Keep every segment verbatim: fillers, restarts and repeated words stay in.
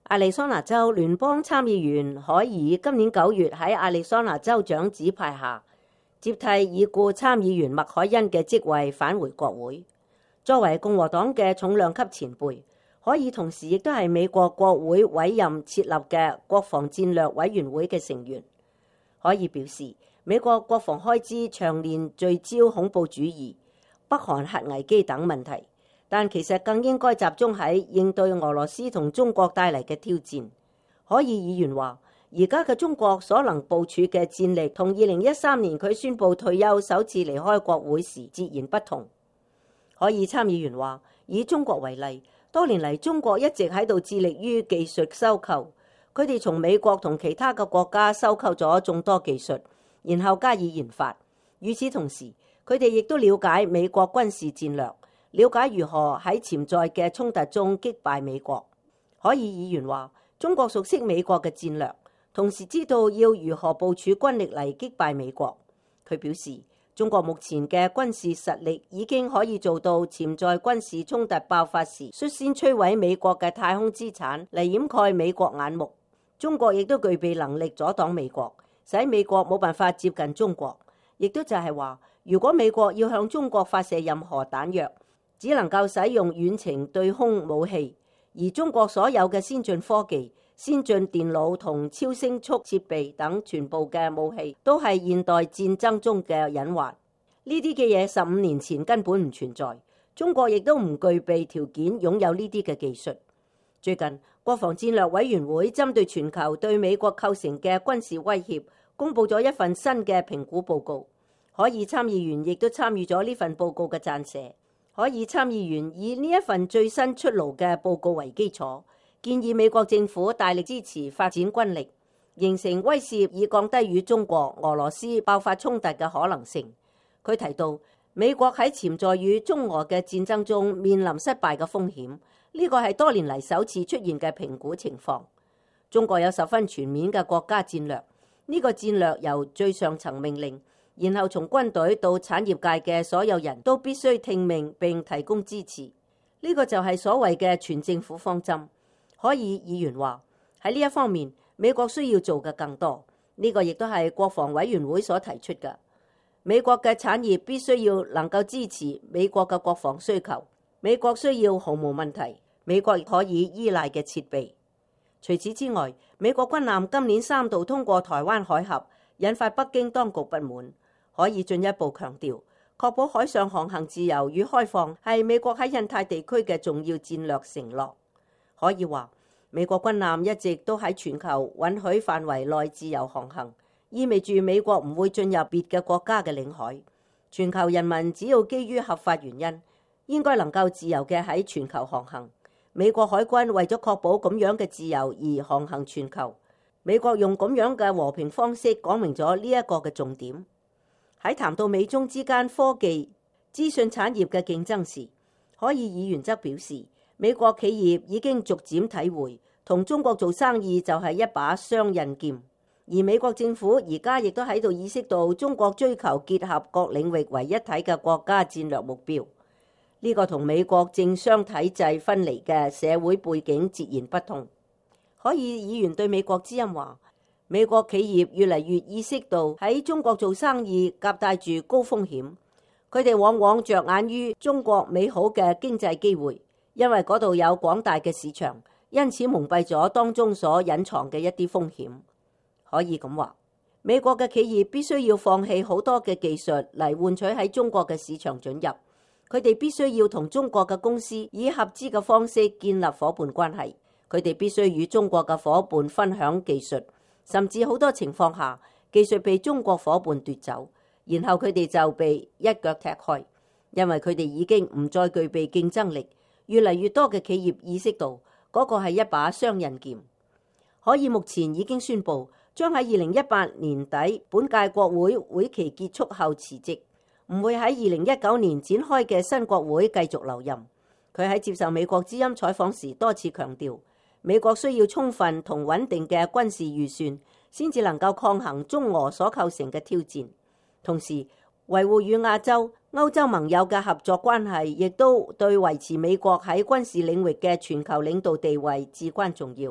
亞利桑那州聯邦參議員可以今年九月喺亞利桑那州長指派下接替已故參議員麥凱恩嘅職位返回國會。作為共和黨嘅重量級前輩，可以同時亦都係美國國會委任設立嘅國防戰略委員會嘅成員。可以表示，美國國防開支長年聚焦恐怖主義、北韓核危機等問題。但其實更應該集中喺應對俄羅斯同中國帶嚟嘅挑戰。可以議員話，而家嘅中國所能部署嘅戰力同二零一三年佢宣布退休首次離開國會時截然不同。可以參議員話，以中國為例，多年嚟中國一直喺度致力於技術收購，佢哋從美國同其他嘅國家收購咗眾多技術，然後加以研發。與此同時，佢哋亦都了解美國軍事戰略，了解如何喺潛在嘅衝突中擊敗美國。可以議員話，中國熟悉美國嘅戰略，同時知道要如何部署軍力嚟擊敗美國。佢表示，中國目前嘅軍事實力已經可以做到潛在軍事衝突爆發時率先摧毀美國嘅太空資產嚟掩蓋美國眼目。中國亦都具備能力阻擋美國，使美國冇辦法接近中國。亦都就係話，如果美國要向中國發射任何彈藥，只能夠使用遠程對空武器，而中國所有嘅先進科技、先進電腦同超聲速設備等全部嘅武器，都係現代戰爭中嘅隱患。呢啲嘅嘢十五年前根本唔存在，中國亦都唔具備條件擁有呢啲嘅技術。最近，國防戰略委員會針對全球對美國構成嘅軍事威脅，公佈咗一份新嘅評估報告。可以參議員亦都參與咗呢份報告嘅撰寫。可以參議員以呢一份最新出爐嘅報告為基礎，建議美國政府大力支持發展軍力，形成威懾以降低與中國、俄羅斯爆發衝突嘅可能性。佢提到，美國喺潛在與中俄嘅戰爭中面臨失敗嘅風險，呢個係多年嚟首次出現嘅評估情況。中國有十分全面嘅國家戰略，呢個戰略由最上層命令，然後從軍隊到產業界嘅所有人都必須聽命並提供支持，呢個就係所謂嘅全政府方針。可以議員話，喺呢一方面，美國需要做嘅更多，呢個亦都係國防委員會所提出嘅。美國嘅產業必須要能夠支持美國嘅國防需求，美國需要毫無問題，美國亦可以依賴嘅設備。除此之外，美國軍艦今年三度通過台灣海峽，引發北京當局不滿。可以進一步強調，確保海上航行自由與開放係美國喺印太地區嘅重要戰略承諾。可以話，美國軍艦一直都喺全球允許範圍內自由航行，意味住美國唔會進入別嘅國家嘅領海。全球人民只要基於合法原因，應該能夠自由嘅喺全球航行。美國海軍為咗確保咁樣嘅自由而航行全球，美國用咁樣嘅和平方式講明咗呢一個嘅重點。喺談到美中之間科技、資訊產業嘅競爭時，可以議員則表示，美國企業已經逐漸體會同中國做生意就係一把雙刃劍，而美國政府而家亦都喺度意識到中國追求結合各領域為一體嘅國家戰略目標。呢個同美國政商體制分離嘅社會背景截然不同。可以議員對美國之音話，美國企業越嚟越意識到喺中國做生意夾帶住高風險，佢哋往往着眼於中國美好嘅經濟機會，因為嗰度有廣大嘅市場，因此蒙蔽咗當中所隱藏嘅一啲風險。可以咁話，美國嘅企業必須要放棄好多嘅技術嚟換取喺中國嘅市場准入，佢哋必須要同中國嘅公司以合資嘅方式建立夥伴關係，佢哋必須與中國嘅夥伴分享技術。甚至好多情況下，技術被中國夥伴奪走，然後佢哋就被一腳踢開，因為佢哋已經唔再具備競爭力。越嚟越多嘅企業意識到嗰個係一把雙刃劍。可以目前已經宣布，將喺二零一八年底本屆國會會期結束後辭職，唔會喺二零一九年展開嘅新國會繼續留任。佢喺接受美國之音採訪時多次強調，美國需要充分同穩定嘅軍事預算，先至能夠抗衡中俄所構成嘅挑戰。同時，維護與亞洲、歐洲盟友嘅合作關係，亦都對維持美國喺軍事領域嘅全球領導地位至關重要。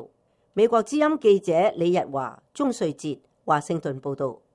美國之音記者李日華、鍾瑞哲華盛頓報道。